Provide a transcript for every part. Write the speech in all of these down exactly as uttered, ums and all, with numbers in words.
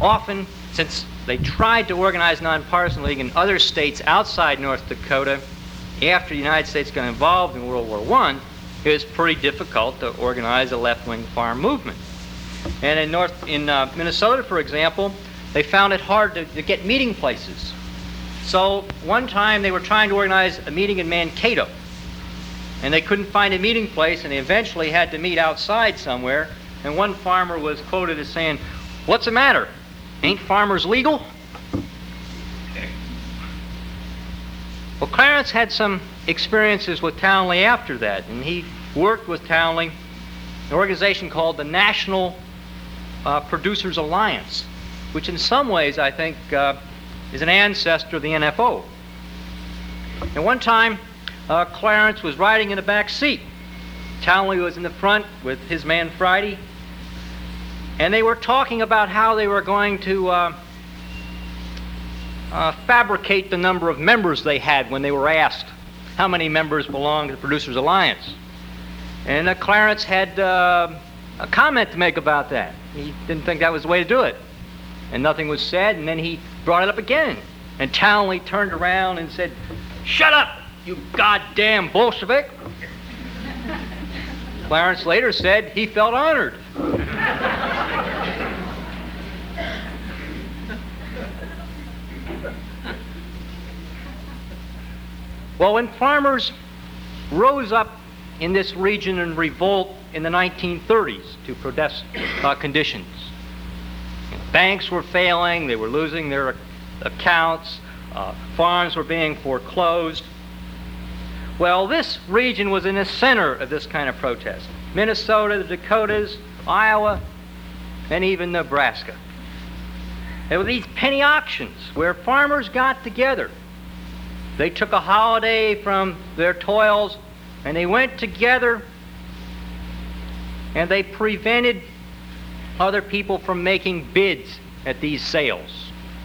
often, since they tried to organize a nonpartisan league in other states outside North Dakota after the United States got involved in World War One, it was pretty difficult to organize a left-wing farm movement. And in North, in uh, Minnesota, for example, they found it hard to, to get meeting places. So one time they were trying to organize a meeting in Mankato, and they couldn't find a meeting place, and they eventually had to meet outside somewhere. And one farmer was quoted as saying, "What's the matter? Ain't farmers legal?" Well, Clarence had some experiences with Townley after that, and he worked with Townley, an organization called the National uh, Producers Alliance, which in some ways, I think, uh, is an ancestor of the N F O. And one time, uh, Clarence was riding in the back seat. Townley was in the front with his man Friday, and they were talking about how they were going to uh, uh, fabricate the number of members they had when they were asked how many members belonged to the Producers Alliance. And uh, Clarence had uh, a comment to make about that. He didn't think that was the way to do it. And nothing was said, and then he brought it up again. And Townley turned around and said, "Shut up, you goddamn Bolshevik." Clarence later said he felt honored. Well, when farmers rose up in this region in revolt in the nineteen thirties to protest uh, conditions, banks were failing, they were losing their accounts, uh, farms were being foreclosed. Well, this region was in the center of this kind of protest. Minnesota, the Dakotas, Iowa, and even Nebraska. There were these penny auctions where farmers got together. They took a holiday from their toils and they went together and they prevented other people from making bids at these sales.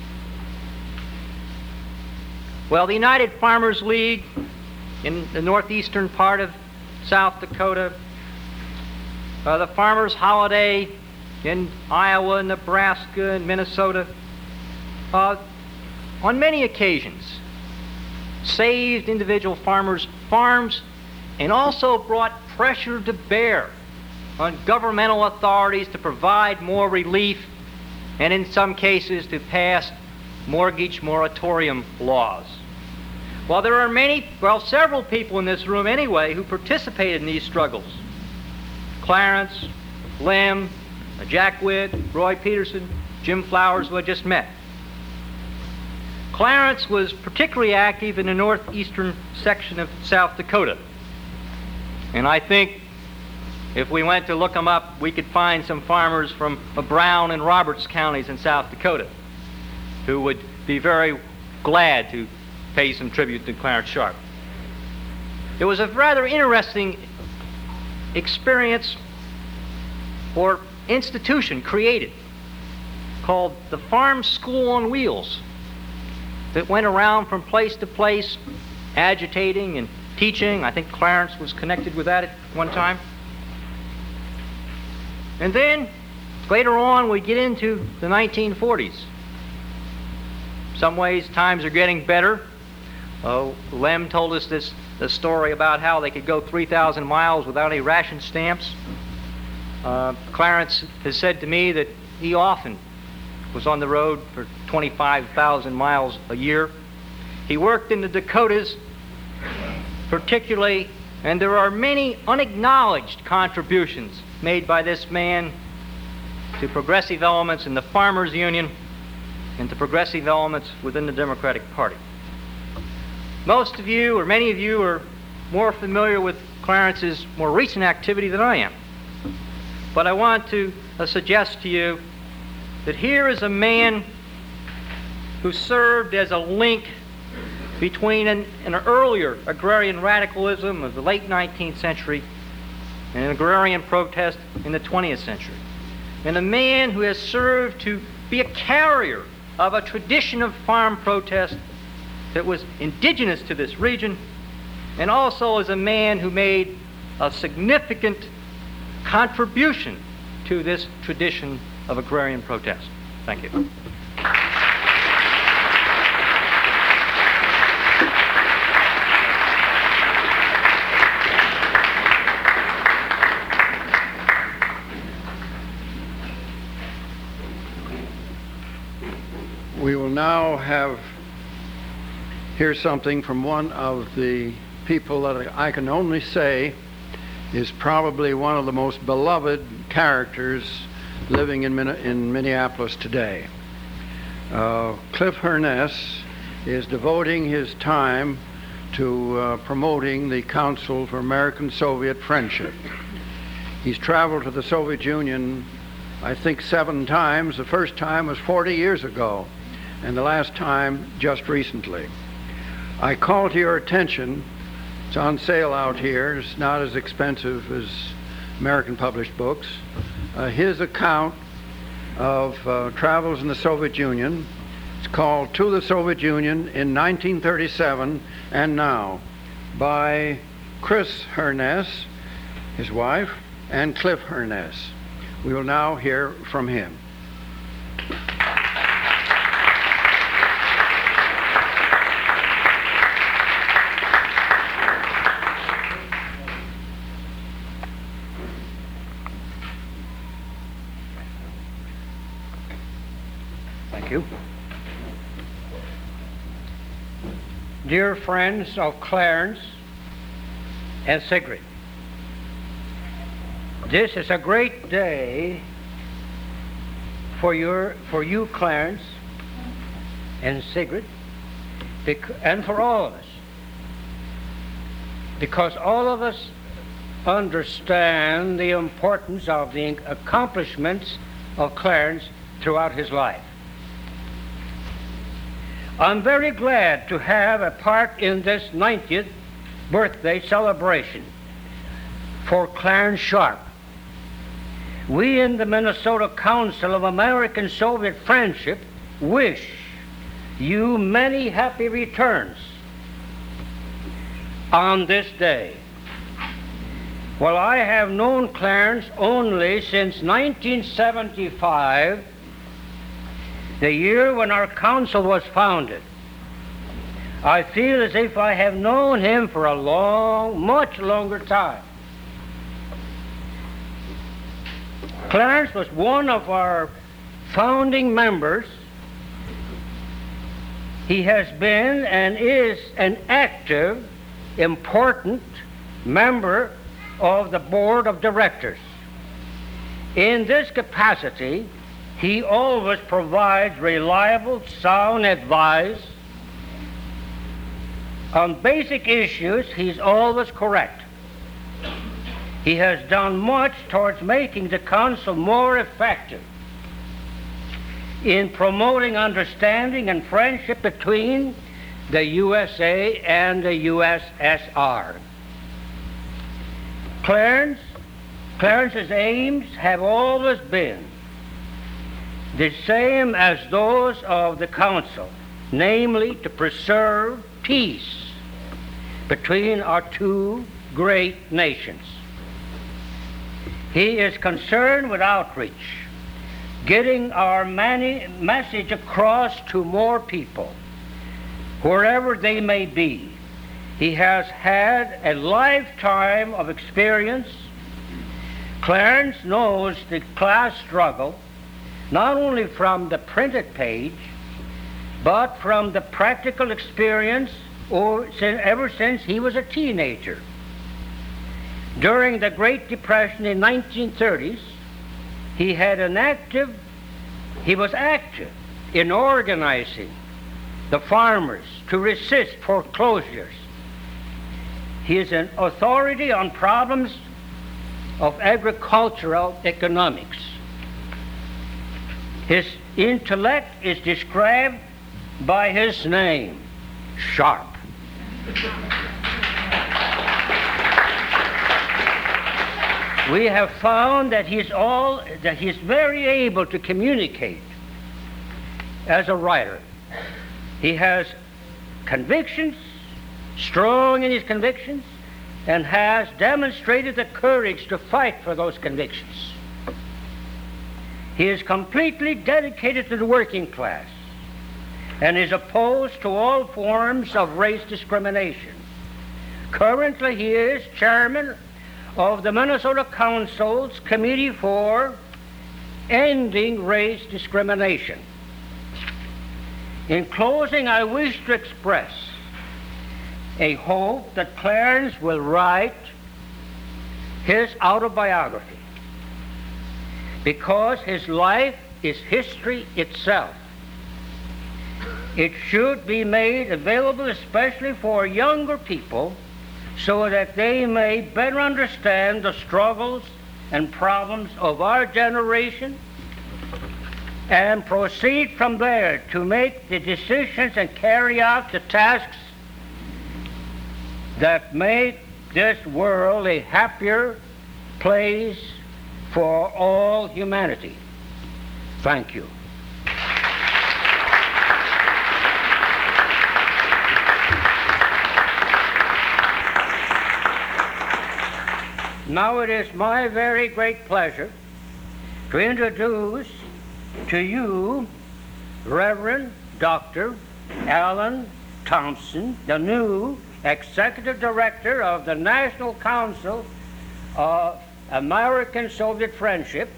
Well, the United Farmers League in the northeastern part of South Dakota, uh, the Farmers' Holiday in Iowa, Nebraska, and Minnesota, uh, on many occasions saved individual farmers' farms and also brought pressure to bear on governmental authorities to provide more relief and in some cases to pass mortgage moratorium laws. Well, there are many, well, several people in this room anyway who participated in these struggles. Clarence, Lem, Jack Witt, Roy Peterson, Jim Flowers, who I just met. Clarence was particularly active in the northeastern section of South Dakota. And I think if we went to look them up, we could find some farmers from Brown and Roberts counties in South Dakota who would be very glad to pay some tribute to Clarence Sharp. It was a rather interesting experience or institution created called the Farm School on Wheels that went around from place to place agitating and teaching. I think Clarence was connected with that at one time. And then later on we get into the nineteen forties. In some ways times are getting better. Uh, Lem told us this the story about how they could go three thousand miles without any ration stamps. Uh, Clarence has said to me that he often was on the road for twenty-five thousand miles a year. He worked in the Dakotas particularly, and there are many unacknowledged contributions made by this man to progressive elements in the Farmers Union and to progressive elements within the Democratic Party. Most of you, or many of you, are more familiar with Clarence's more recent activity than I am. But I want to uh, suggest to you that here is a man who served as a link between an, an earlier agrarian radicalism of the late nineteenth century and an agrarian protest in the twentieth century. And a man who has served to be a carrier of a tradition of farm protest that was indigenous to this region, and also as a man who made a significant contribution to this tradition of agrarian protest. Thank you. We will now have hear something from one of the people that I can only say is probably one of the most beloved characters living in, Min- in Minneapolis today. Uh, Cliff Hurness is devoting his time to uh, promoting the Council for American-Soviet Friendship. He's traveled to the Soviet Union, I think, seven times. The first time was forty years ago, and the last time just recently. I call to your attention, it's on sale out here, it's not as expensive as American published books, uh, his account of uh, travels in the Soviet Union. It's called To the Soviet Union in nineteen thirty-seven and Now, by Chris Hurness, his wife, and Cliff Hurness. We will now hear from him. Thank you. Dear friends of Clarence and Sigrid, this is a great day for your for you, Clarence and Sigrid, bec- and for all of us, because all of us understand the importance of the accomplishments of Clarence throughout his life. I'm very glad to have a part in this ninetieth birthday celebration for Clarence Sharp. We in the Minnesota Council of American-Soviet Friendship wish you many happy returns on this day. While I have known Clarence only since nineteen seventy-five, the year when our council was founded, I feel as if I have known him for a long, much longer time. Clarence was one of our founding members. He has been and is an active, important member of the board of directors. In this capacity, he always provides reliable, sound advice. On basic issues, he's always correct. He has done much towards making the council more effective in promoting understanding and friendship between the U S A and the U S S R. Clarence, Clarence's aims have always been the same as those of the council, namely to preserve peace between our two great nations. He is concerned with outreach, getting our many message across to more people, wherever they may be. He has had a lifetime of experience. Clarence knows the class struggle, not only from the printed page, but from the practical experience or ever since he was a teenager. During the Great Depression in nineteen thirties, he had an active, he was active in organizing the farmers to resist foreclosures. He is an authority on problems of agricultural economics. His intellect is described by his name, Sharp. We have found that he's all that he's very able to communicate as a writer. He has convictions, strong in his convictions, and has demonstrated the courage to fight for those convictions. He is completely dedicated to the working class and is opposed to all forms of race discrimination. Currently, he is chairman of the Minnesota Council's Committee for Ending Race Discrimination. In closing, I wish to express a hope that Clarence will write his autobiography, because his life is history itself. It should be made available especially for younger people so that they may better understand the struggles and problems of our generation and proceed from there to make the decisions and carry out the tasks that make this world a happier place for all humanity. Thank you. Now it is my very great pleasure to introduce to you Reverend Doctor Alan Thompson, the new Executive Director of the National Council of American-Soviet Friendship.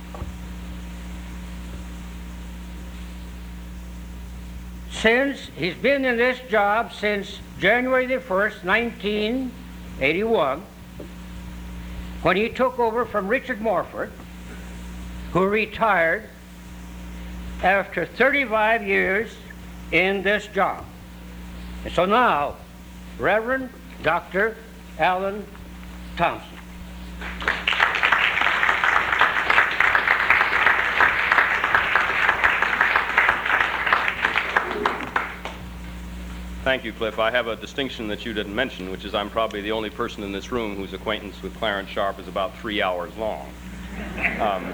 Since he's been in this job since January the first, nineteen eighty-one, when he took over from Richard Morford, who retired after thirty-five years in this job. And so now, Reverend Doctor Alan Thompson. Thank you, Cliff. I have a distinction that you didn't mention, which is I'm probably the only person in this room whose acquaintance with Clarence Sharp is about three hours long. Um,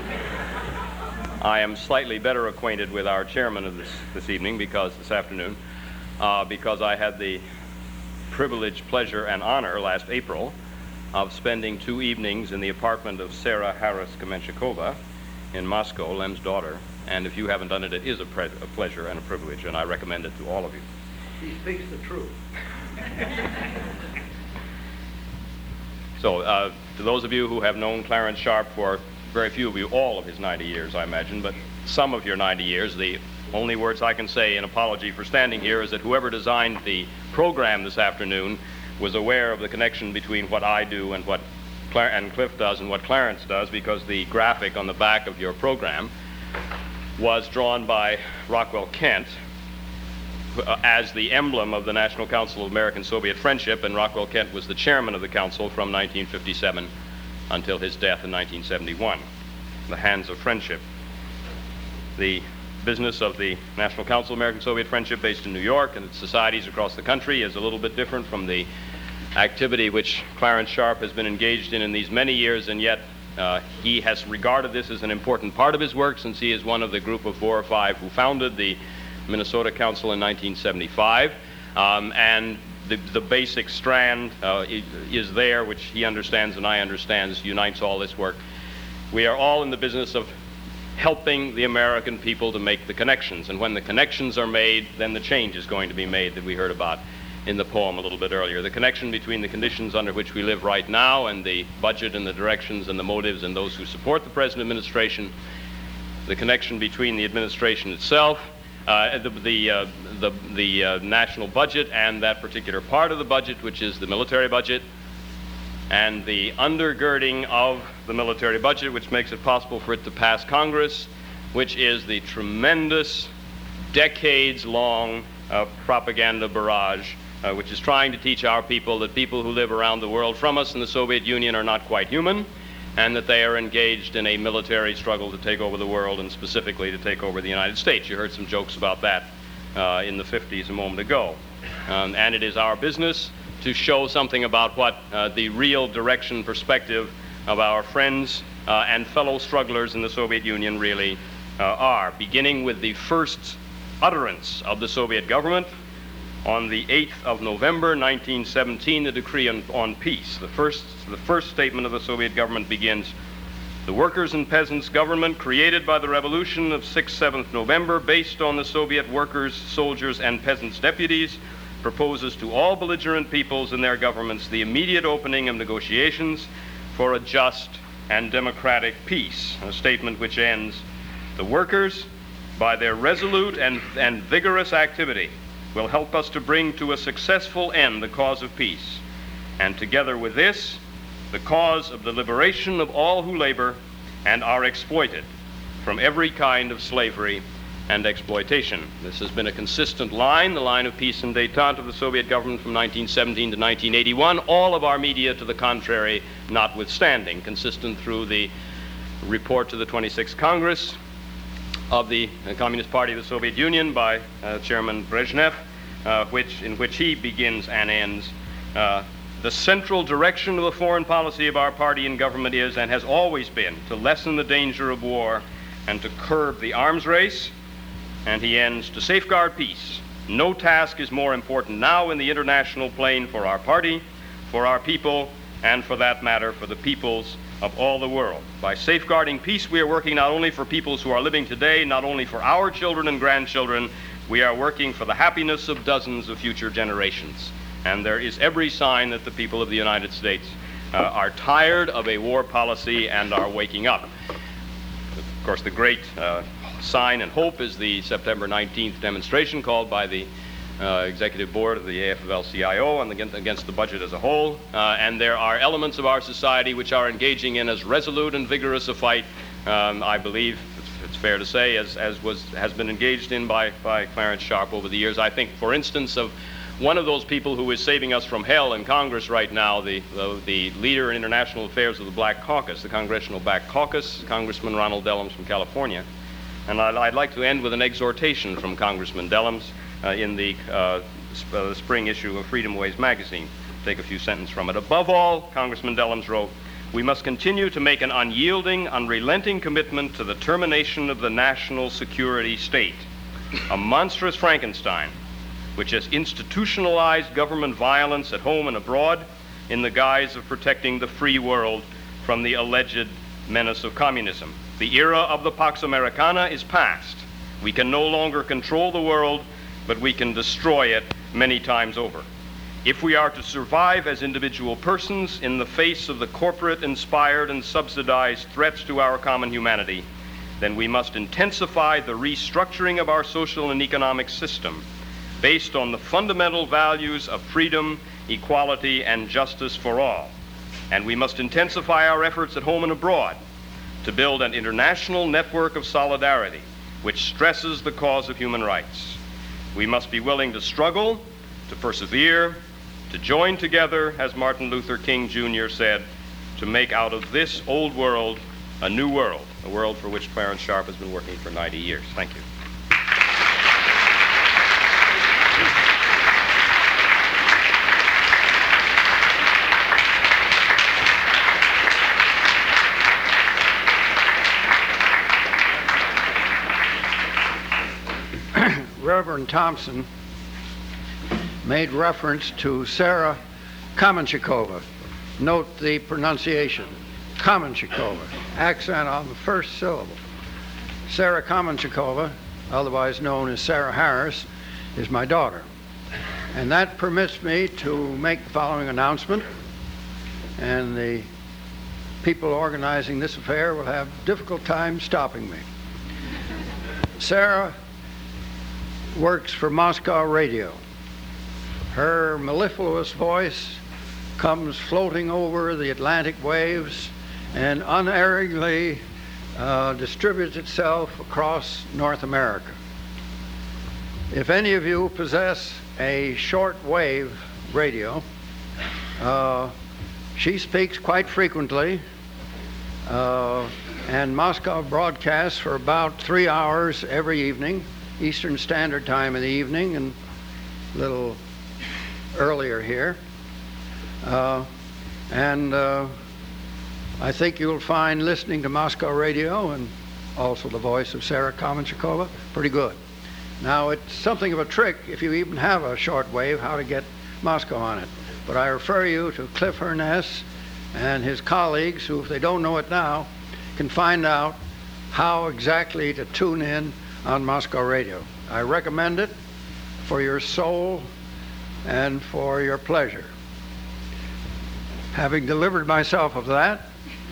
I am slightly better acquainted with our chairman of this, this evening, because this afternoon, uh, because I had the privilege, pleasure, and honor last April of spending two evenings in the apartment of Sarah Harris Kamenchikova in Moscow, Lem's daughter. And if you haven't done it, it is a, pre- a pleasure and a privilege, and I recommend it to all of you. He speaks the truth. So, uh, to those of you who have known Clarence Sharp for very few of you, all of his ninety years, I imagine, but some of your ninety years, the only words I can say in apology for standing here is that whoever designed the program this afternoon was aware of the connection between what I do and what Clar- and Cliff does and what Clarence does, because the graphic on the back of your program was drawn by Rockwell Kent uh, as the emblem of the National Council of American-Soviet Friendship, and Rockwell Kent was the chairman of the council from nineteen fifty-seven until his death in nineteen seventy-one. The Hands of Friendship. The business of the National Council of American-Soviet Friendship, based in New York and its societies across the country, is a little bit different from the activity which Clarence Sharp has been engaged in in these many years, and yet uh, he has regarded this as an important part of his work, since he is one of the group of four or five who founded the Minnesota Council in nineteen seventy-five, um, and the, the basic strand uh, is there, which he understands and I understand, unites all this work. We are all in the business of helping the American people to make the connections, and when the connections are made, then the change is going to be made that we heard about in the poem a little bit earlier. The connection between the conditions under which we live right now and the budget and the directions and the motives and those who support the present administration, the connection between the administration itself, uh, the the, uh, the, the uh, national budget and that particular part of the budget, which is the military budget, and the undergirding of the military budget, which makes it possible for it to pass Congress, which is the tremendous, decades-long uh, propaganda barrage, uh, which is trying to teach our people that people who live around the world from us in the Soviet Union are not quite human, and that they are engaged in a military struggle to take over the world, and specifically to take over the United States. You heard some jokes about that uh, in the fifties a moment ago. Um, and it is our business to show something about what uh, the real direction perspective of our friends uh, and fellow strugglers in the Soviet Union really uh, are, beginning with the first utterance of the Soviet government on the eighth of November nineteen seventeen, the decree on, on peace. The first, the first statement of the Soviet government begins, The workers' and peasants' government created by the revolution of sixth seventh November, based on the Soviet workers, soldiers, and peasants' deputies, proposes to all belligerent peoples and their governments the immediate opening of negotiations for a just and democratic peace, a statement which ends, the workers, by their resolute and, and vigorous activity, will help us to bring to a successful end the cause of peace, and together with this, the cause of the liberation of all who labor and are exploited from every kind of slavery and exploitation. This has been a consistent line, the line of peace and détente of the Soviet government from nineteen seventeen to nineteen eighty-one, all of our media to the contrary notwithstanding, consistent through the report to the twenty-sixth Congress of the Communist Party of the Soviet Union by uh, Chairman Brezhnev, uh, which, in which he begins and ends, uh, the central direction of the foreign policy of our party and government is and has always been to lessen the danger of war and to curb the arms race. And he ends, to safeguard peace. No task is more important now in the international plane for our party, for our people, and for that matter, for the peoples of all the world. By safeguarding peace, we are working not only for peoples who are living today, not only for our children and grandchildren, we are working for the happiness of dozens of future generations. And there is every sign that the people of the United States uh, are tired of a war policy and are waking up. Of course, the great uh, sign and hope is the September nineteenth demonstration called by the uh, Executive Board of the A F L C I O and against, against the budget as a whole. Uh, and there are elements of our society which are engaging in as resolute and vigorous a fight, um, I believe, it's, it's fair to say, as, as was, has been engaged in by, by Clarence Sharp over the years. I think, for instance, of one of those people who is saving us from hell in Congress right now, the, the, the leader in international affairs of the Black Caucus, the Congressional Black Caucus, Congressman Ronald Dellums from California. And I'd, I'd like to end with an exhortation from Congressman Dellums uh, in the uh, sp- uh, spring issue of Freedom Ways magazine. Take a few sentences from it. Above all, Congressman Dellums wrote, we must continue to make an unyielding, unrelenting commitment to the termination of the national security state, a monstrous Frankenstein which has institutionalized government violence at home and abroad in the guise of protecting the free world from the alleged menace of communism. The era of the Pax Americana is past. We can no longer control the world, but we can destroy it many times over. If we are to survive as individual persons in the face of the corporate-inspired and subsidized threats to our common humanity, then we must intensify the restructuring of our social and economic system based on the fundamental values of freedom, equality, and justice for all. And we must intensify our efforts at home and abroad to build an international network of solidarity which stresses the cause of human rights. We must be willing to struggle, to persevere, to join together, as Martin Luther King Junior said, to make out of this old world a new world, a world for which Clarence Sharp has been working for ninety years. Thank you. Reverend Thompson made reference to Sarah Kamenchikova. Note the pronunciation, Kamenchikova, accent on the first syllable. Sarah Kamenchikova, otherwise known as Sarah Harris, is my daughter. And that permits me to make the following announcement, and the people organizing this affair will have a difficult time stopping me. Sarah works for Moscow Radio. Her mellifluous voice comes floating over the Atlantic waves and unerringly uh, distributes itself across North America. If any of you possess a short-wave radio, uh, she speaks quite frequently, uh, and Moscow broadcasts for about three hours every evening, Eastern Standard Time in the evening, and a little earlier here. Uh, and uh, I think you'll find listening to Moscow Radio and also the voice of Sarah Kamenchikova pretty good. Now, it's something of a trick, if you even have a shortwave, how to get Moscow on it. But I refer you to Cliff Hurness and his colleagues, who, if they don't know it now, can find out how exactly to tune in on Moscow Radio. I recommend it for your soul and for your pleasure. Having delivered myself of that,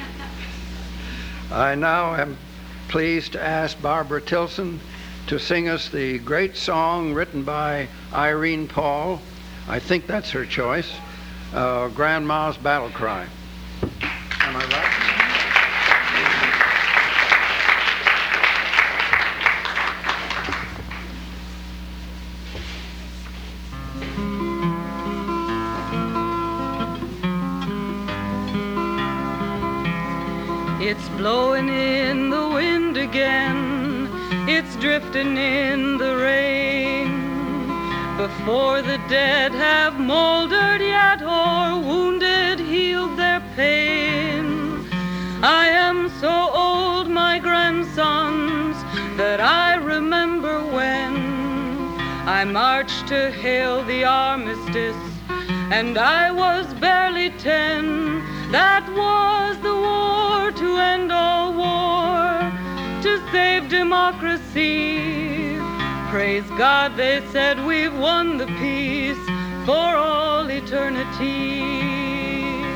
I now am pleased to ask Barbara Tilson to sing us the great song written by Irene Paul. I think that's her choice, uh, Grandma's Battle Cry. Am I right? It's blowing in the wind again, it's drifting in the rain. Before the dead have mouldered yet or wounded healed their pain, I am so old, my grandsons, that I remember when I marched to hail the armistice, and I was barely ten. That was the war to end all war, to save democracy. Praise God, they said, we've won the peace for all eternity.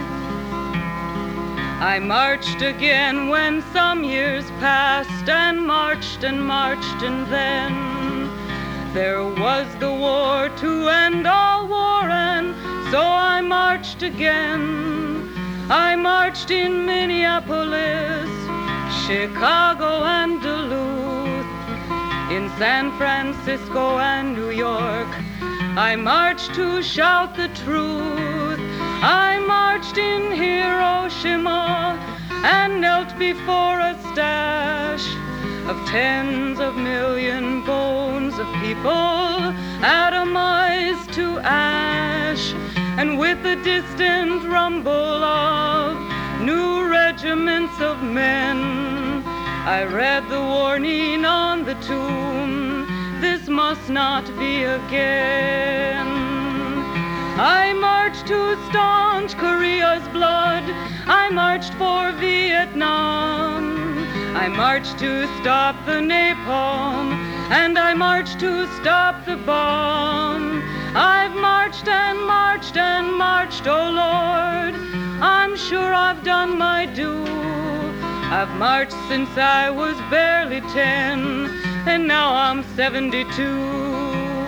I marched again when some years passed, and marched and marched, and then there was the war to end all war, and so I marched again. I marched in Minneapolis, Chicago, and Duluth, in San Francisco and New York. I marched to shout the truth. I marched in Hiroshima and knelt before a stash of tens of million bones of people atomized to ash. And with the distant rumble of new regiments of men, I read the warning on the tomb, this must not be again. I marched to staunch Korea's blood, I marched for Vietnam, I marched to stop the napalm, and I marched to stop the bomb. I've marched and marched and marched, oh Lord, I'm sure I've done my due. I've marched since I was barely ten, and now I'm seventy-two.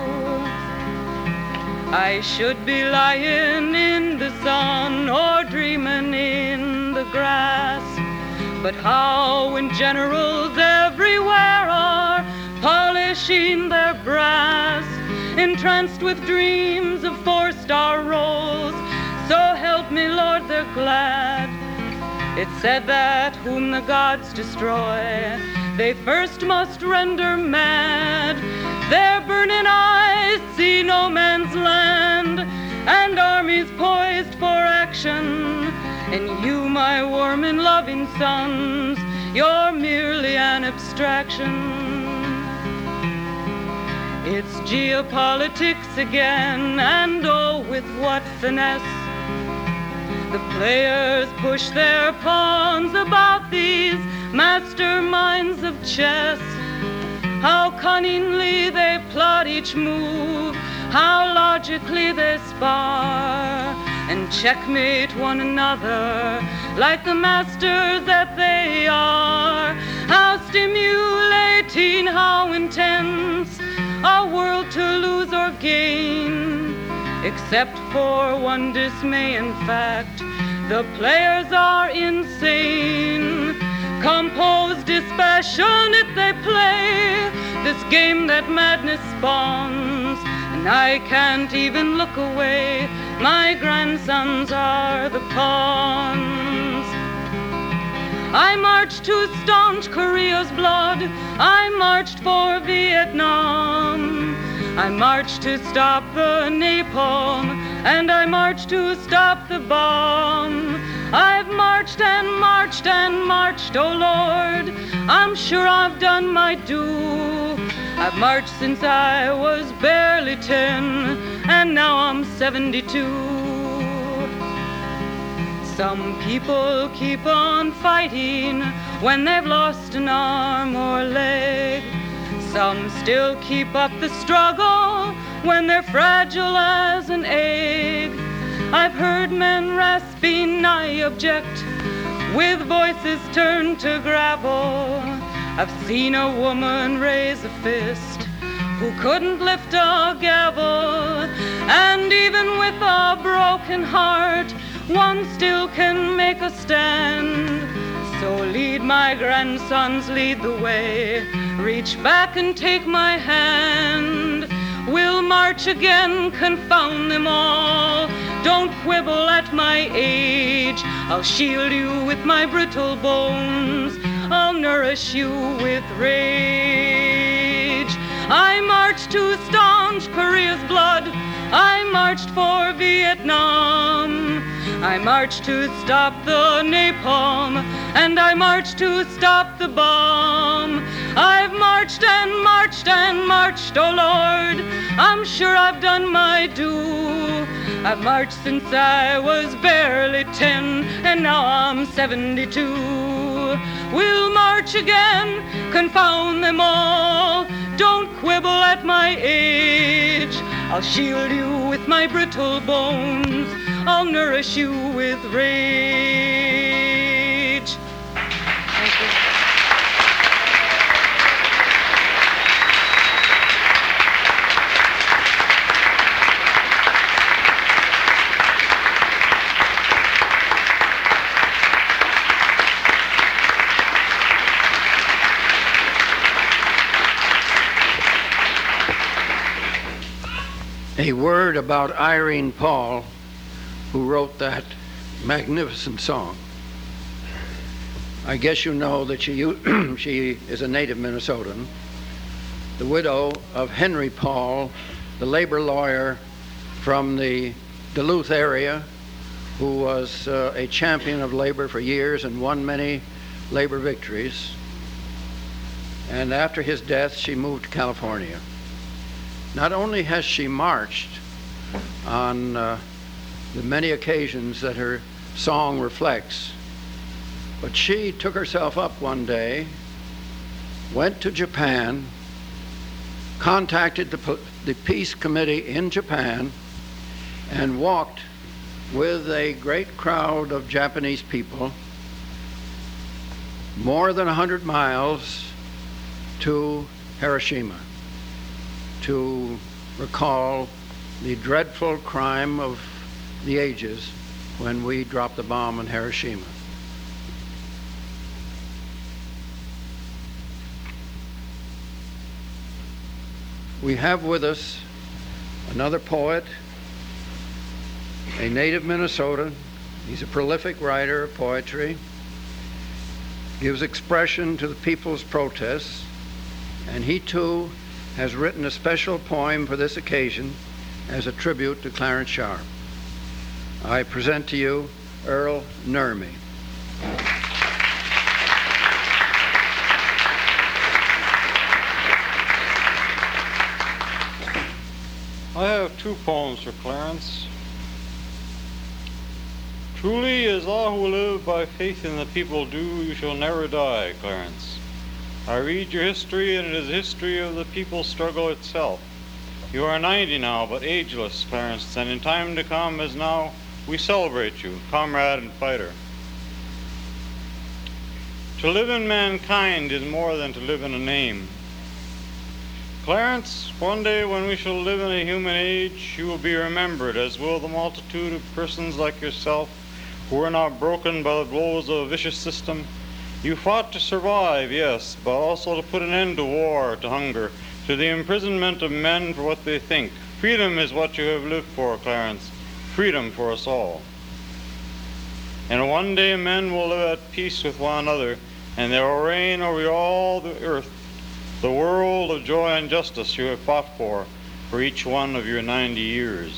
I should be lying in the sun or dreaming in the grass, but how when generals everywhere are polishing their brass, entranced with dreams of four-star rolls, so help me, Lord, they're glad. It's said that whom the gods destroy, they first must render mad. Their burning eyes see no man's land, and armies poised for action. And you, my warm and loving sons, you're merely an abstraction. It's geopolitics again, and oh, with what finesse the players push their pawns about these masterminds of chess. How cunningly they plot each move, how logically they spar and checkmate one another like the masters that they are. How stimulating, how intense, a world to lose or gain, except for one dismay. In fact, the players are insane. Composed, dispassionate, they play this game that madness spawns, and I can't even look away. My grandsons are the pawns. I marched to staunch Korea's blood, I marched for Vietnam, I marched to stop the napalm, and I marched to stop the bomb. I've marched and marched and marched, oh Lord, I'm sure I've done my due. I've marched since I was barely ten, and now I'm seventy-two. Some people keep on fighting when they've lost an arm or leg. Some still keep up the struggle when they're fragile as an egg. I've heard men raspy nigh object with voices turned to gravel. I've seen a woman raise a fist who couldn't lift a gavel. And even with a broken heart, one still can make a stand. So lead my grandsons, lead the way. Reach back and take my hand. We'll march again, confound them all. Don't quibble at my age. I'll shield you with my brittle bones. I'll nourish you with rage. I marched to staunch Korea's blood. I marched for Vietnam. I marched to stop the napalm, and I marched to stop the bomb. I've marched and marched and marched, oh Lord, I'm sure I've done my due. I've marched since I was barely ten, and now I'm seventy-two. We'll march again, confound them all. Don't quibble at my age. I'll shield you with my brittle bones. I'll nourish you with rage. Thank you. A word about Irene Paul, who wrote that magnificent song. I guess you know that she, she is a native Minnesotan, the widow of Henry Paul, the labor lawyer from the Duluth area, who was uh, a champion of labor for years and won many labor victories. And after his death, she moved to California. Not only has she marched on uh, the many occasions that her song reflects, but she took herself up one day, went to Japan, contacted the, the peace committee in Japan, and walked with a great crowd of Japanese people more than one hundred miles to Hiroshima, to recall the dreadful crime of the ages when we dropped the bomb on Hiroshima. We have with us another poet, a native Minnesotan. He's a prolific writer of poetry, gives expression to the people's protests, and he too has written a special poem for this occasion as a tribute to Clarence Sharp. I present to you Earl Nurmi. I have two poems for Clarence. Truly, as all who live by faith in the people do, you shall never die, Clarence. I read your history, and it is history of the people's struggle itself. You are ninety now, but ageless, Clarence, and in time to come, as now, we celebrate you, comrade and fighter. To live in mankind is more than to live in a name. Clarence, one day when we shall live in a human age, you will be remembered, as will the multitude of persons like yourself who were not broken by the blows of a vicious system. You fought to survive, yes, but also to put an end to war, to hunger, to the imprisonment of men for what they think. Freedom is what you have lived for, Clarence. Freedom for us all. And one day men will live at peace with one another, and there will reign over all the earth the world of joy and justice you have fought for, for each one of your ninety years.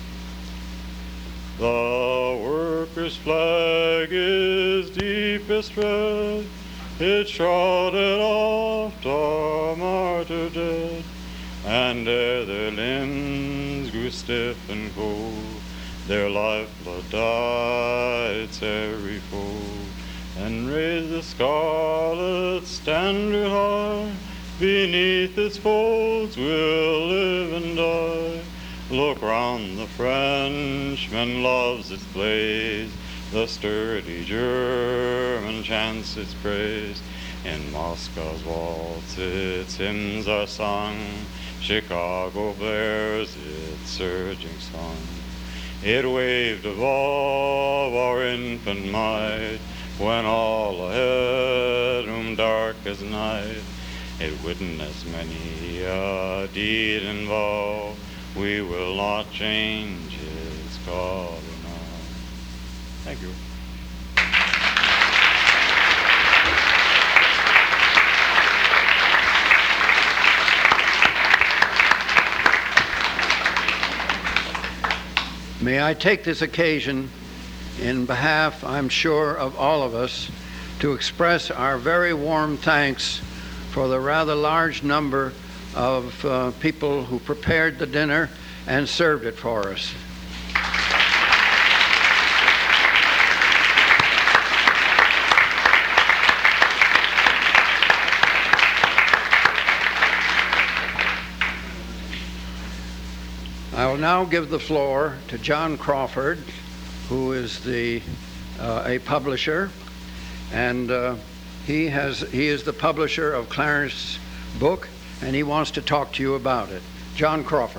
The workers' flag is deepest red, it shrouded oft our martyr dead, and ere their limbs grew stiff and cold, their lifeblood died its every fold. and raise the scarlet standard high. Beneath its folds we'll live and die. Look round, the Frenchman loves its blaze, the sturdy German chants its praise. In Moscow's waltz its hymns are sung, Chicago blares its surging song. It waved above our infant might, when all ahead loomed dark as night. It witnessed many a deed and vow, we will not change its color now. Thank you. May I take this occasion, in behalf, I'm sure, of all of us, to express our very warm thanks for the rather large number of uh, people who prepared the dinner and served it for us. I will now give the floor to John Crawford, who is the uh, a publisher, and uh, he has he is the publisher of Clarence's book, and he wants to talk to you about it. John Crawford.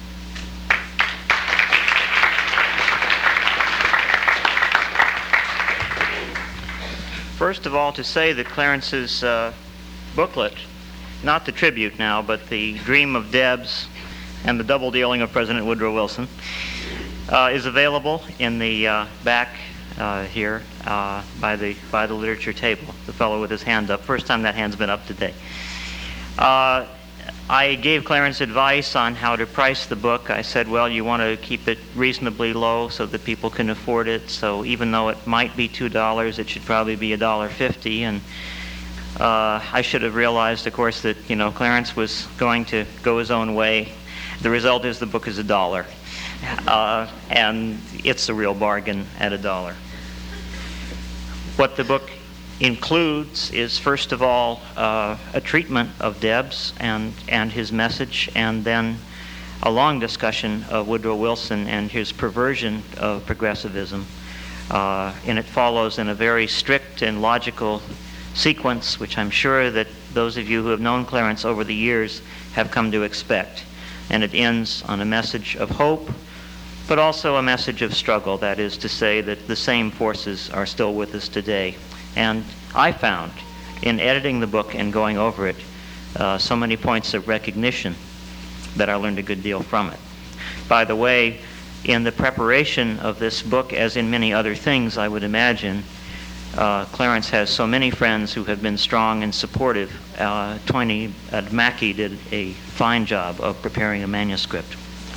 First of all, to say that Clarence's uh, booklet, not the tribute now, but the Dream of Debs and the Double Dealing of President Woodrow Wilson, uh, is available in the uh, back uh, here uh, by the by the literature table. The fellow with his hand up. First time that hand's been up today. Uh, I gave Clarence advice on how to price the book. I said, well, you want to keep it reasonably low so that people can afford it. So even though it might be two dollars, it should probably be one dollar fifty. And uh, I should have realized, of course, that you know Clarence was going to go his own way. The result is the book is a dollar, uh, and it's a real bargain at a dollar. What the book includes is, first of all, uh, a treatment of Debs and, and his message, and then a long discussion of Woodrow Wilson and his perversion of progressivism. Uh, and it follows in a very strict and logical sequence, which I'm sure that those of you who have known Clarence over the years have come to expect. And it ends on a message of hope, but also a message of struggle. That is to say that the same forces are still with us today. And I found, in editing the book and going over it, uh, so many points of recognition that I learned a good deal from it. By the way, in the preparation of this book, as in many other things, I would imagine, uh, Clarence has so many friends who have been strong and supportive. Uh, Tony uh, Mackey did a fine job of preparing a manuscript.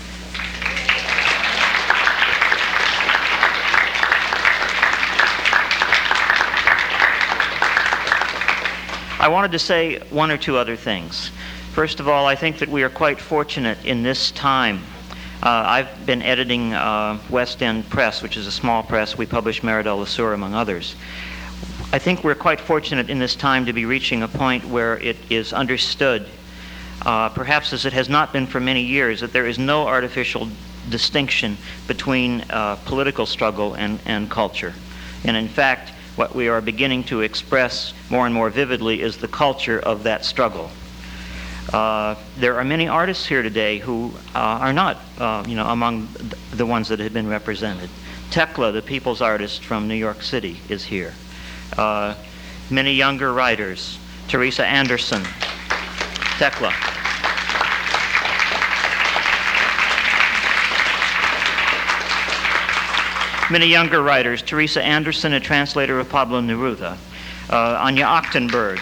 I wanted to say one or two other things. First of all, I think that we are quite fortunate in this time. Uh, I've been editing uh, West End Press, which is a small press. We publish Meridel Lasur, among others. I think we're quite fortunate in this time to be reaching a point where it is understood, uh, perhaps as it has not been for many years, that there is no artificial distinction between uh, political struggle and, and culture. And in fact, what we are beginning to express more and more vividly is the culture of that struggle. Uh, there are many artists here today who uh, are not, uh, you know, among the ones that have been represented. Tekla, the people's artist from New York City, is here. Uh, many younger writers, Teresa Anderson, Tekla. Many younger writers, Teresa Anderson, a translator of Pablo Neruda, uh, Anya Ochtenberg,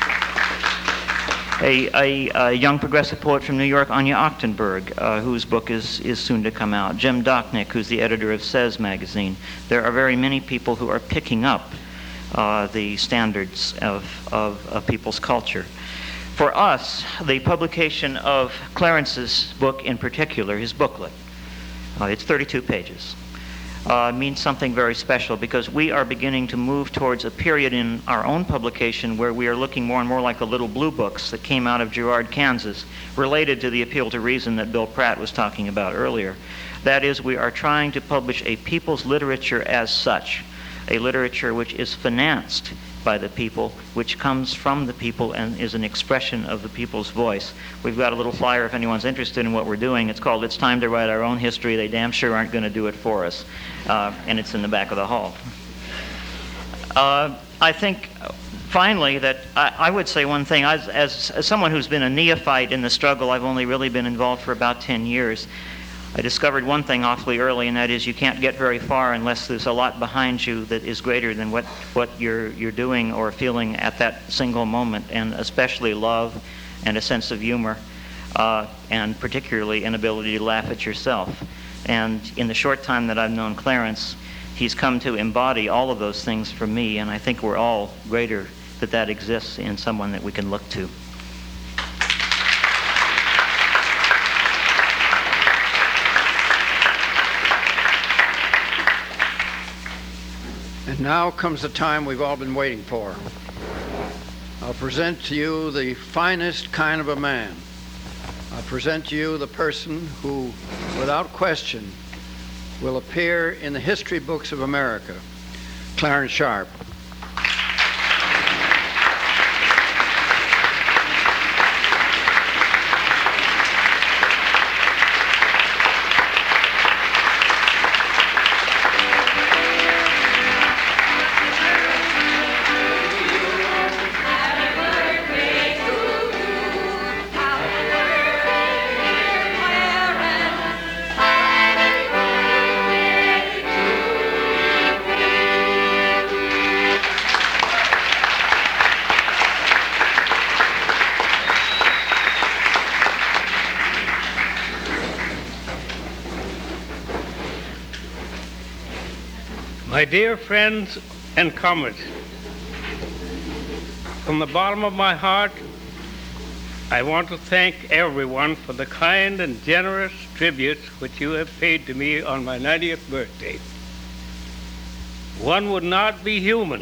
a, a, a young progressive poet from New York, Anya Ochtenberg, uh, whose book is, is soon to come out, Jim Docknick, who's the editor of Says magazine. There are very many people who are picking up uh, the standards of, of, of people's culture. For us, the publication of Clarence's book in particular, his booklet, uh, it's thirty-two pages. uh, means something very special, because we are beginning to move towards a period in our own publication where we are looking more and more like the little blue books that came out of Girard, Kansas, related to the appeal to reason that Bill Pratt was talking about earlier. That is, we are trying to publish a people's literature as such, a literature which is financed by the people, which comes from the people and is an expression of the people's voice. We've got a little flyer if anyone's interested in what we're doing. It's called It's Time to Write Our Own History. They damn sure aren't going to do it for us. Uh, and it's in the back of the hall. Uh, I think, finally, that I, I would say one thing. As, as, as someone who's been a neophyte in the struggle, I've only really been involved for about ten years. I discovered one thing awfully early, and that is you can't get very far unless there's a lot behind you that is greater than what, what you're, you're doing or feeling at that single moment, and especially love and a sense of humor, uh, and particularly an ability to laugh at yourself. And in the short time that I've known Clarence, he's come to embody all of those things for me, and I think we're all greater that that exists in someone that we can look to. And now comes the time we've all been waiting for. I'll present to you the finest kind of a man. I'll present to you the person who, without question, will appear in the history books of America, Clarence Sharp. My dear friends and comrades, from the bottom of my heart, I want to thank everyone for the kind and generous tributes which you have paid to me on my ninetieth birthday. One would not be human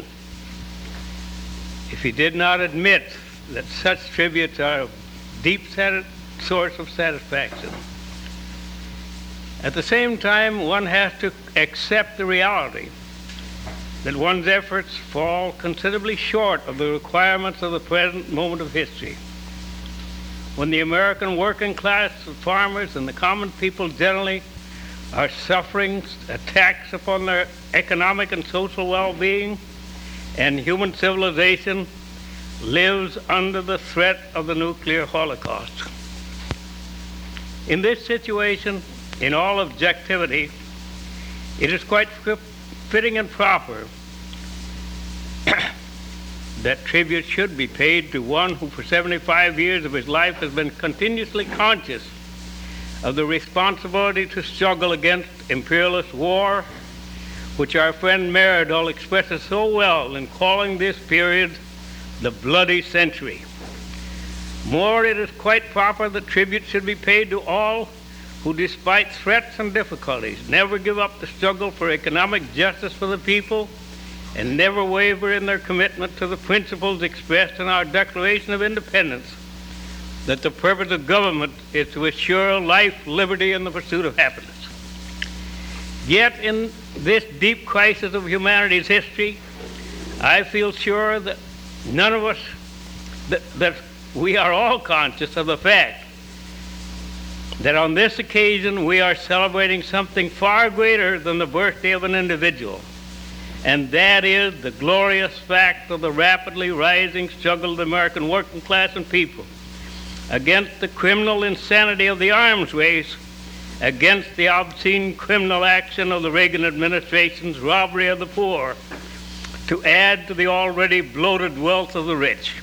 if he did not admit that such tributes are a deep sati- source of satisfaction. At the same time, one has to accept the reality that one's efforts fall considerably short of the requirements of the present moment of history. When the American working class, the farmers, and the common people generally are suffering attacks upon their economic and social well-being, and human civilization lives under the threat of the nuclear holocaust. In this situation, in all objectivity, it is quite fitting and proper that tribute should be paid to one who for seventy-five years of his life has been continuously conscious of the responsibility to struggle against imperialist war, which our friend Meridol expresses so well in calling this period the bloody century. More, it is quite proper that tribute should be paid to all who, despite threats and difficulties, never give up the struggle for economic justice for the people and never waver in their commitment to the principles expressed in our Declaration of Independence, that the purpose of government is to assure life, liberty, and the pursuit of happiness. Yet in this deep crisis of humanity's history, I feel sure that none of us, that, that we are all conscious of the fact that on this occasion we are celebrating something far greater than the birthday of an individual, and that is the glorious fact of the rapidly rising struggle of the American working class and people against the criminal insanity of the arms race, against the obscene criminal action of the Reagan administration's robbery of the poor, to add to the already bloated wealth of the rich.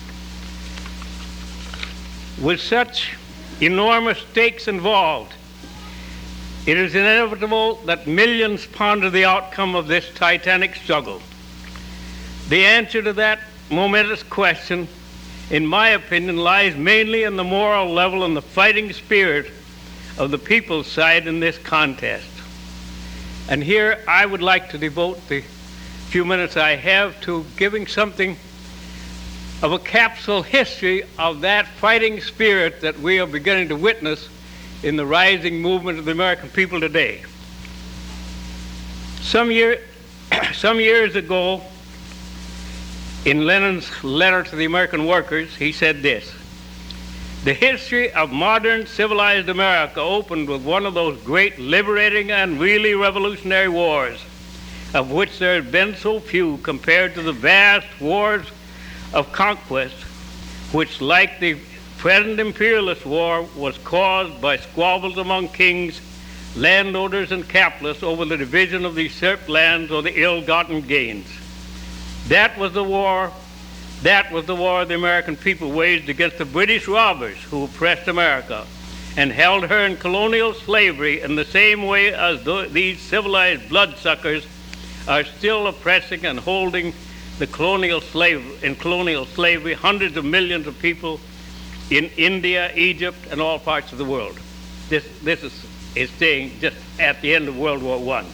With such enormous stakes involved, it is inevitable that millions ponder the outcome of this titanic struggle. The answer to that momentous question, in my opinion, lies mainly in the moral level and the fighting spirit of the people's side in this contest. And here I would like to devote the few minutes I have to giving something of a capsule history of that fighting spirit that we are beginning to witness in the rising movement of the American people today. Some year, some years ago, in Lenin's letter to the American workers, he said this: "The history of modern civilized America opened with one of those great liberating and really revolutionary wars, of which there have been so few compared to the vast wars of conquest, which, like the present imperialist war, was caused by squabbles among kings, landowners, and capitalists over the division of the usurped lands or the ill-gotten gains. That was the war, that was the war the American people waged against the British robbers who oppressed America and held her in colonial slavery in the same way as th- these civilized bloodsuckers are still oppressing and holding the colonial slave in colonial slavery hundreds of millions of people in India, Egypt, and all parts of the world." This, this is, is staying just at the end of World War One.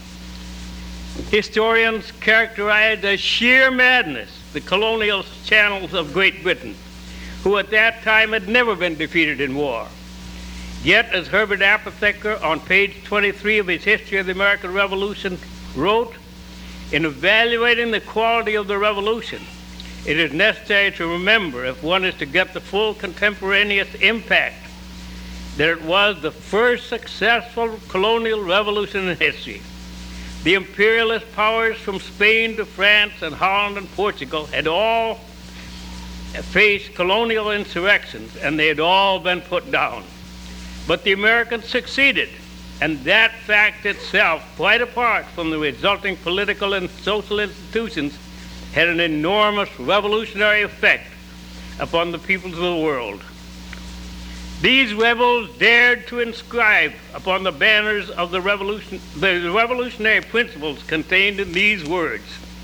Historians characterized as sheer madness the colonial channels of Great Britain, who at that time had never been defeated in war. Yet, as Herbert Apotheker on page twenty-three of his History of the American Revolution wrote, "In evaluating the quality of the revolution, it is necessary to remember, if one is to get the full contemporaneous impact, that it was the first successful colonial revolution in history. The imperialist powers from Spain to France and Holland and Portugal had all faced colonial insurrections, and they had all been put down. But the Americans succeeded, and that fact itself, quite apart from the resulting political and social institutions, had an enormous revolutionary effect upon the peoples of the world. These rebels dared to inscribe upon the banners of the revolution the revolutionary principles contained in these words: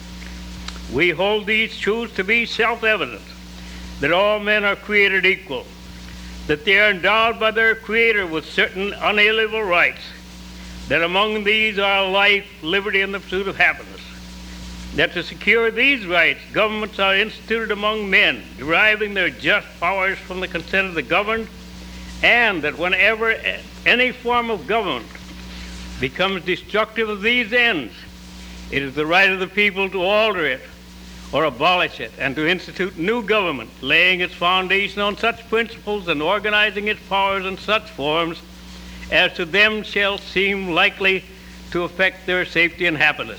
We hold these truths to be self-evident, that all men are created equal, that they are endowed by their Creator with certain unalienable rights, that among these are life, liberty, and the pursuit of happiness, that to secure these rights, governments are instituted among men, deriving their just powers from the consent of the governed, and that whenever any form of government becomes destructive of these ends, it is the right of the people to alter it or abolish it, and to institute new government, laying its foundation on such principles and organizing its powers in such forms as to them shall seem likely to affect their safety and happiness.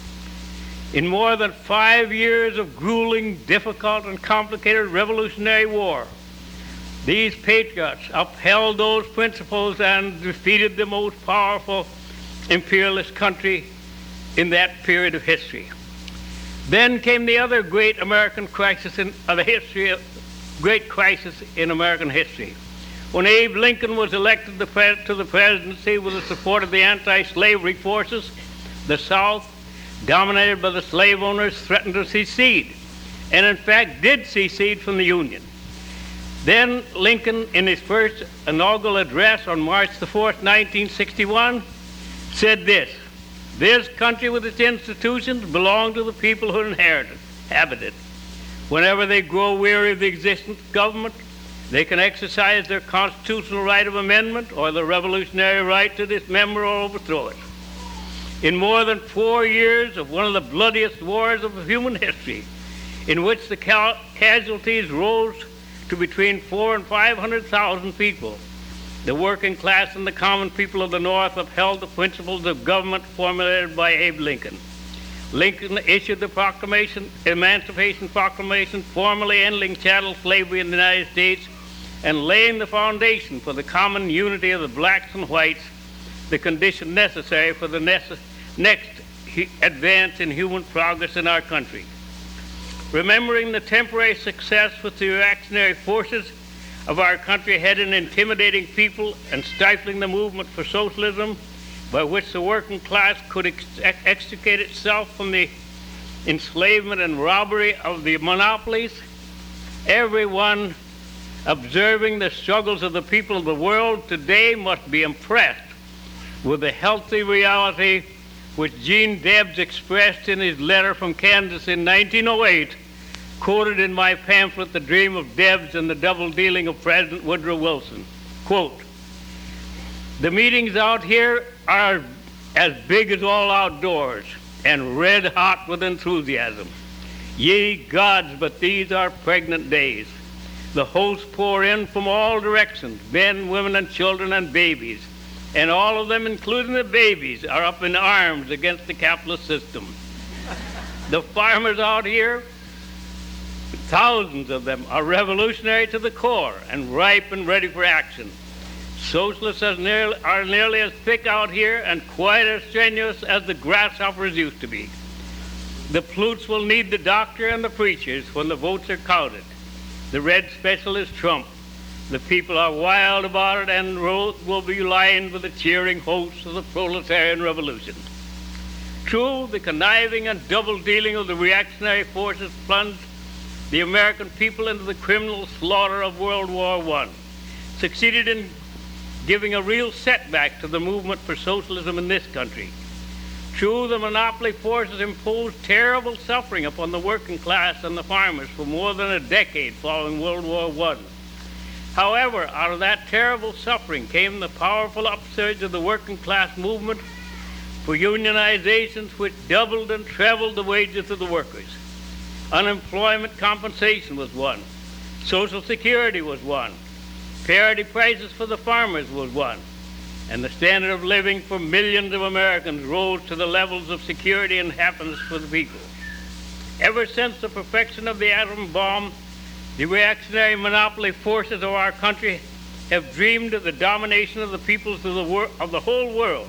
In more than five years of grueling, difficult, and complicated revolutionary war, these patriots upheld those principles and defeated the most powerful imperialist country in that period of history. Then came the other great American crisis in uh, the history of great crisis in American history, when Abe Lincoln was elected the pres- to the presidency with the support of the anti-slavery forces. The South, dominated by the slave owners, threatened to secede, and in fact did secede from the Union. Then Lincoln, in his first inaugural address on March the fourth, nineteen sixty-one, said this: "This country with its institutions belong to the people who inherit it, inhabit it. Whenever they grow weary of the existence of government, they can exercise their constitutional right of amendment or the revolutionary right to dismember or overthrow it." In more than four years of one of the bloodiest wars of human history, in which the cal- casualties rose to between four and five hundred thousand people, the working class and the common people of the North upheld the principles of government formulated by Abe Lincoln. Lincoln issued the proclamation, Emancipation Proclamation, formally ending chattel slavery in the United States and laying the foundation for the common unity of the blacks and whites, the condition necessary for the nece- next he- advance in human progress in our country. Remembering the temporary success which the reactionary forces of our country had in intimidating people and stifling the movement for socialism, by which the working class could ex- extricate itself from the enslavement and robbery of the monopolies, everyone observing the struggles of the people of the world today must be impressed with the healthy reality which Gene Debs expressed in his letter from Kansas in nineteen oh eight, quoted in my pamphlet, The Dream of Debs and the Double Dealing of President Woodrow Wilson. Quote, "The meetings out here are as big as all outdoors and red hot with enthusiasm. Ye gods, but these are pregnant days. The hosts pour in from all directions, men, women, and children, and babies. And all of them, including the babies, are up in arms against the capitalist system. The farmers out here, thousands of them, are revolutionary to the core and ripe and ready for action. Socialists are nearly, are nearly as thick out here and quite as strenuous as the grasshoppers used to be. The plutes will need the doctor and the preachers when the votes are counted. The red special is Trump. The people are wild about it, and roads will be lined with the cheering hosts of the proletarian revolution. True, the conniving and double dealing of the reactionary forces plunged the American people into the criminal slaughter of World War One, succeeded in giving a real setback to the movement for socialism in this country. True, the monopoly forces imposed terrible suffering upon the working class and the farmers for more than a decade following World War One. However, out of that terrible suffering came the powerful upsurge of the working class movement for unionizations which doubled and trebled the wages of the workers. Unemployment compensation was one. Social Security was one. Parity prices for the farmers was one. And the standard of living for millions of Americans rose to the levels of security and happiness for the people. Ever since the perfection of the atom bomb, the reactionary monopoly forces of our country have dreamed of the domination of the peoples of the, wor- of the whole world.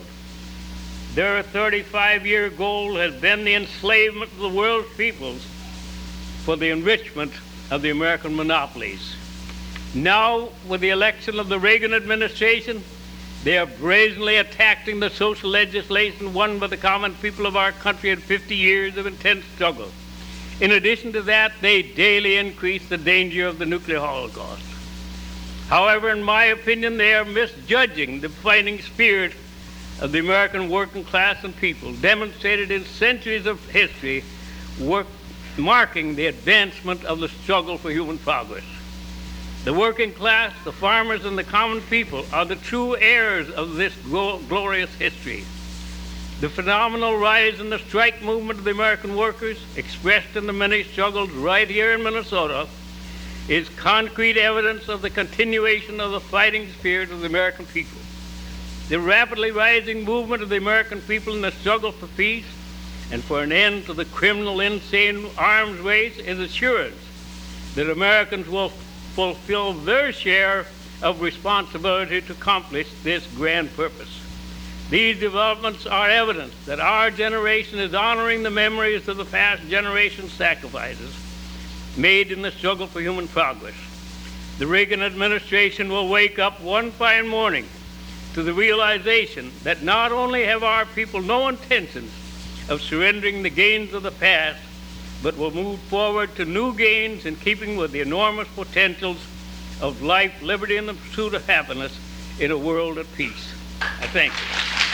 Their thirty-five-year goal has been the enslavement of the world's peoples for the enrichment of the American monopolies. Now, with the election of the Reagan administration, they are brazenly attacking the social legislation won by the common people of our country in fifty years of intense struggle. In addition to that, they daily increase the danger of the nuclear holocaust. However, in my opinion, they are misjudging the fighting spirit of the American working class and people, demonstrated in centuries of history, work, marking the advancement of the struggle for human progress. The working class, the farmers, and the common people are the true heirs of this glo- glorious history. The phenomenal rise in the strike movement of the American workers, expressed in the many struggles right here in Minnesota, is concrete evidence of the continuation of the fighting spirit of the American people. The rapidly rising movement of the American people in the struggle for peace and for an end to the criminal, insane arms race is assurance that Americans will fulfill their share of responsibility to accomplish this grand purpose. These developments are evidence that our generation is honoring the memories of the past generation's sacrifices made in the struggle for human progress. The Reagan administration will wake up one fine morning to the realization that not only have our people no intentions of surrendering the gains of the past, but will move forward to new gains in keeping with the enormous potentials of life, liberty, and the pursuit of happiness in a world at peace. I thank you.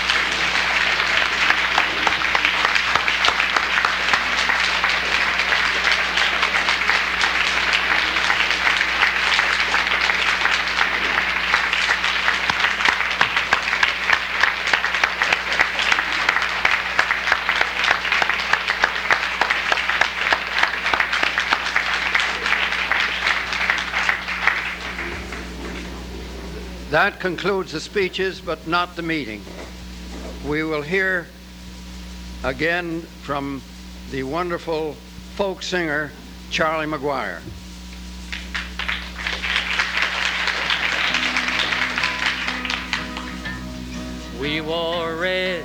That concludes the speeches, but not the meeting. We will hear again from the wonderful folk singer, Charlie McGuire. We wore red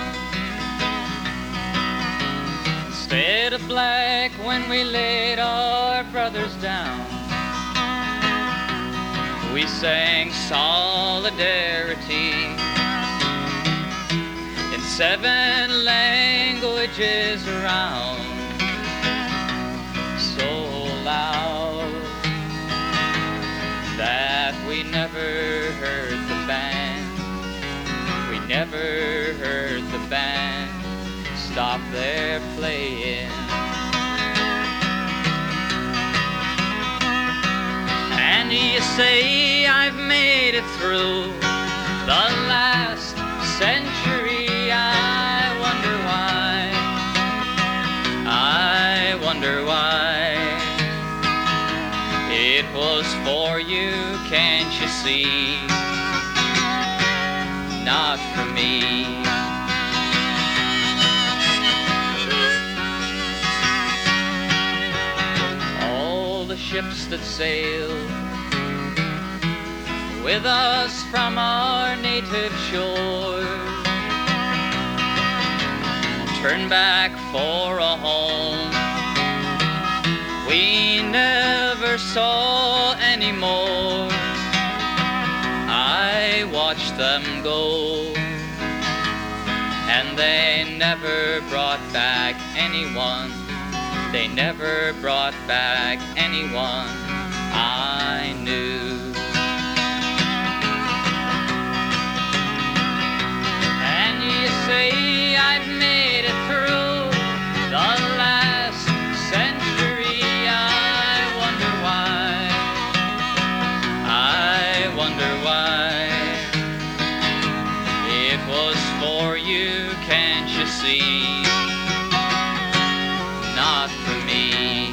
instead of black when we laid our brothers down. We sang solidarity in seven languages around, so loud that we never heard the band. We never heard the band. say I've made it through the last century, I wonder why. I wonder why. It was for you, can't you see? Not for me. All the ships that sail with us from our native shores turn back for a home we never saw anymore. I watched them go, and they never brought back anyone. They never brought back anyone I knew. And you say I've made it through the last century. I wonder why. I wonder why. It was for you, can't you see? Not for me.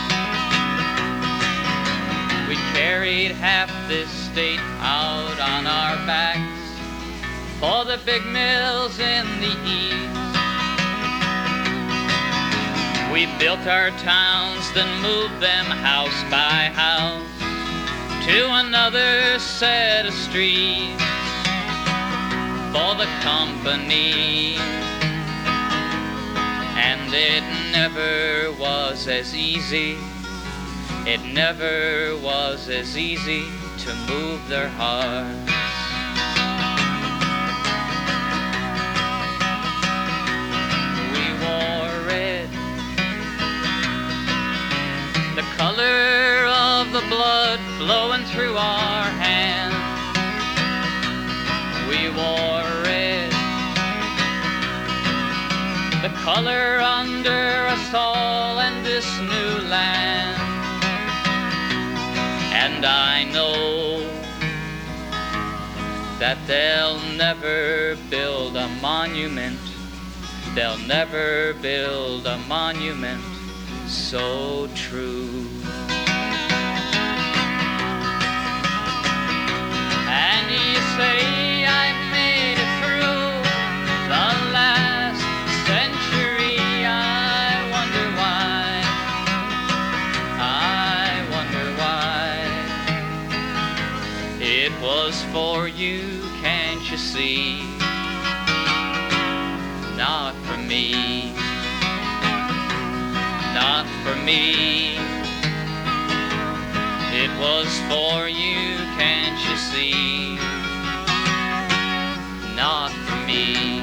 We carried half this state out on our backs for the big mills in the east. We built our towns, then moved them house by house to another set of streets for the company. And it never was as easy, it never was as easy to move their hearts. We wore red, the color of the blood flowing through our hands. We wore red, the color under us all and this new land. And I know that they'll never build a monument, they'll never build a monument so true. And you say I've made it through the last century. I wonder why. I wonder why. It was for you, can't you see? Not for me. Not for me. It was for you, can't you see? Not for me.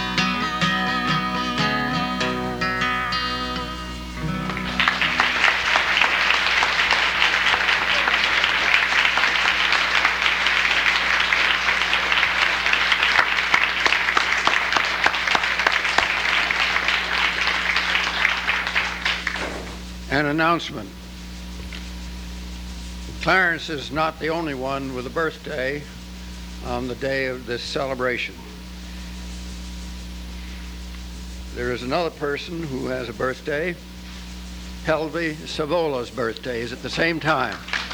An announcement. Clarence is not the only one with a birthday on the day of this celebration. There is another person who has a birthday. Helvi Savola's birthday is at the same time.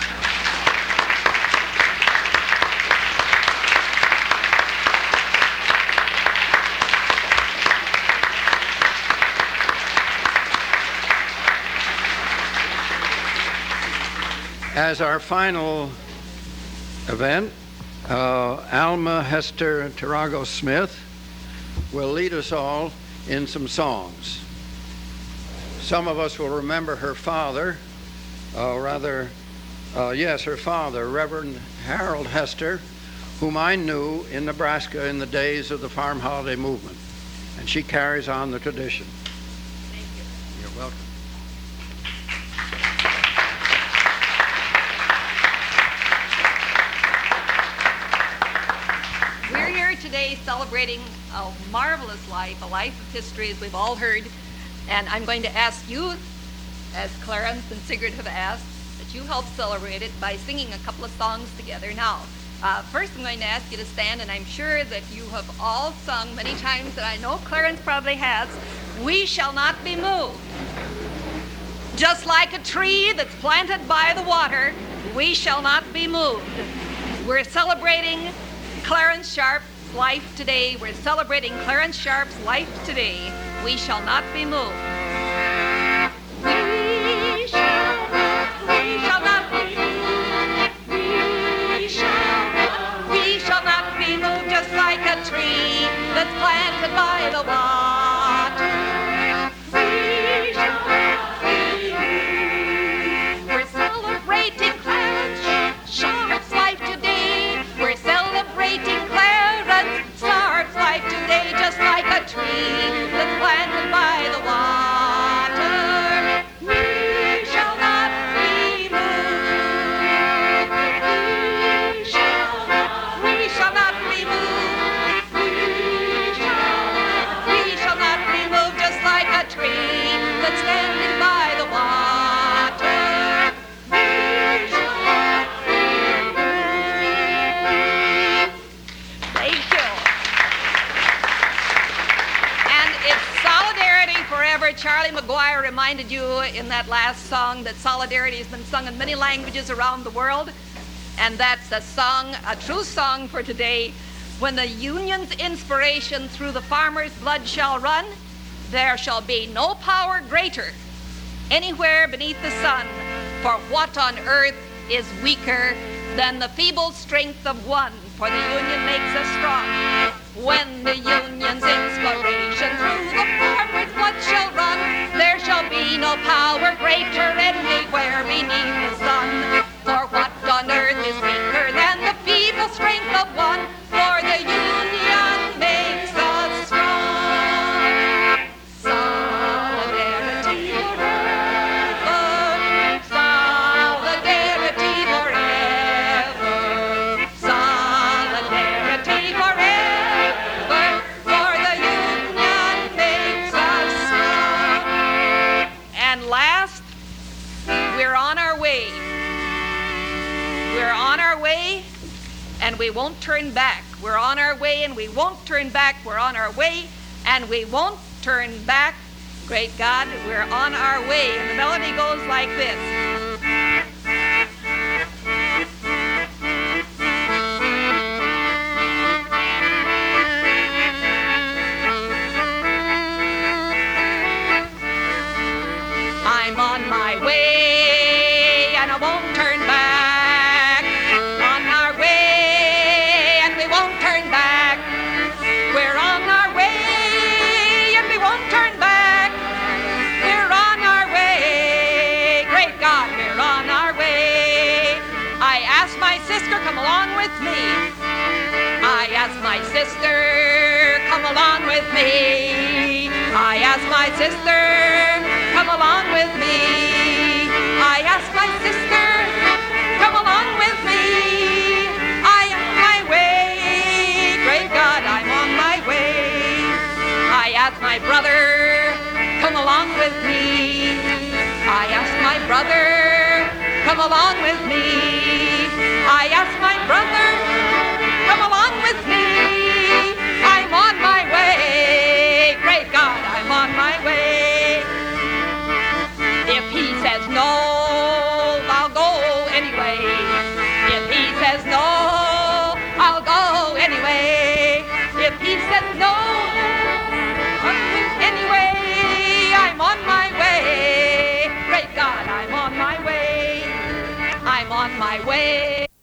As our final event, uh, Alma Hester Tarago Smith will lead us all in some songs. Some of us will remember her father, uh, rather, uh, yes, her father, Reverend Harold Hester, whom I knew in Nebraska in the days of the Farm Holiday Movement. And she carries on the tradition. Thank you. You're welcome. Today celebrating a marvelous life, a life of history, as we've all heard. And I'm going to ask you, as Clarence and Sigrid have asked, that you help celebrate it by singing a couple of songs together. Now, uh, first I'm going to ask you to stand, and I'm sure that you have all sung many times, and I know Clarence probably has, "We Shall Not Be Moved." Just like a tree that's planted by the water, we shall not be moved. We're celebrating Clarence Sharp's life today. We're celebrating Clarence Sharp's life today. We shall not be moved. We shall, we shall not be moved. We shall, we shall not be moved, just like a tree that's planted by the water. We shall not be moved. We're celebrating Clarence Sharp's life today. We're celebrating Clarence Sharp's life today, just like a tree that's planted by the water. We shall not be moved. We shall not, we shall not be moved. We shall, we shall not be moved, just like a tree that's standing by the water. We shall not be moved. Thank you. And it's Solidarity Forever. Charlie McGuire reminded you in that last song that solidarity has been sung in many languages around the world. And that's a song, a true song for today. When the Union's inspiration through the farmer's blood shall run, there shall be no power greater anywhere beneath the sun. For what on earth is weaker than the feeble strength of one? For the Union makes us strong. When the Union's inspiration through the farmer's blood shall run, there shall be no power greater anywhere beneath the sun. For what on earth is weaker than the feeble strength of one? For the Union makes us strong. Solidarity forever. Solidarity forever. Solidarity forever. For the Union makes us strong. And last, we're on our way. We're on our way, and we won't turn back. We're on our way, and we won't turn back. We're on our way, and we won't turn back. Great God, we're on our way. And the melody goes like this. I'm on my way, and I won't turn back. On our way, and we won't turn back. We're on our way, and we won't turn back. We're on our way. Great God, we're on our way. I asked my sister, come along with me. I asked my sister, come along with me. I asked my sister, come along with me. I asked my sister, come along with me. I am my way. Great God, I'm on my way. I asked my brother, come along with me. I asked my brother, come along with me. I asked my brother, come along with me. I'm on my way. Great God, I'm on my way. If he says no, I'll go anyway. If he says no, I'll go anyway. If he says no, anyway, I'm on my way. Great God, I'm on my way. I'm on my way.